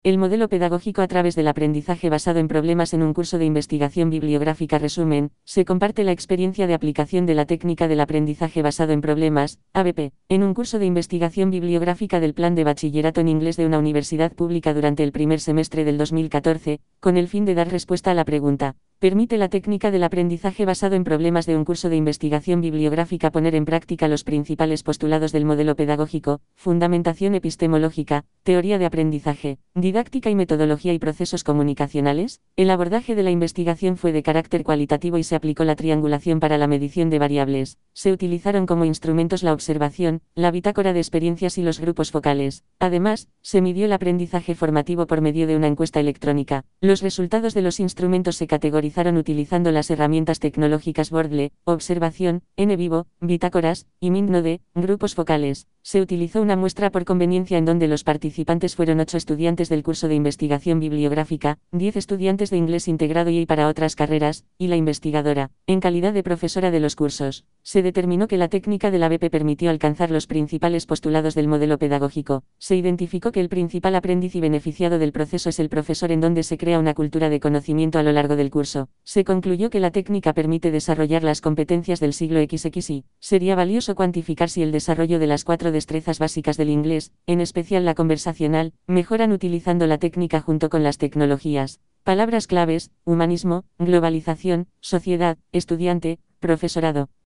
El modelo pedagógico a través del aprendizaje basado en problemas en un curso de investigación bibliográfica. Resumen, se comparte la experiencia de aplicación de la técnica del aprendizaje basado en problemas, ABP, en un curso de investigación bibliográfica del plan de bachillerato en inglés de una universidad pública durante el primer semestre del 2014, con el fin de dar respuesta a la pregunta. Permite la técnica del aprendizaje basado en problemas de un curso de investigación bibliográfica poner en práctica los principales postulados del modelo pedagógico: fundamentación epistemológica, teoría de aprendizaje, didáctica y metodología y procesos comunicacionales. El abordaje de la investigación fue de carácter cualitativo y se aplicó la triangulación para la medición de variables. Se utilizaron como instrumentos la observación, la bitácora de experiencias y los grupos focales. Además, se midió el aprendizaje formativo por medio de una encuesta electrónica. Los resultados de los instrumentos se categorizaron utilizando las herramientas tecnológicas Wordle, observación, N vivo, bitácoras, y MindNode, grupos focales. Se utilizó una muestra por conveniencia en donde los participantes fueron 8 estudiantes del curso de investigación bibliográfica, 10 estudiantes de inglés integrado y para otras carreras, y la investigadora, en calidad de profesora de los cursos. Se determinó que la técnica de la ABP permitió alcanzar los principales postulados del modelo pedagógico. Se identificó que el principal aprendiz y beneficiado del proceso es el profesor, en donde se crea una cultura de conocimiento a lo largo del curso. Se concluyó que la técnica permite desarrollar las competencias del siglo XXI. Sería valioso cuantificar si el desarrollo de las 4 destrezas básicas del inglés, en especial la conversacional, mejoran utilizando la técnica junto con las tecnologías. Palabras claves: humanismo, globalización, sociedad, estudiante, profesorado.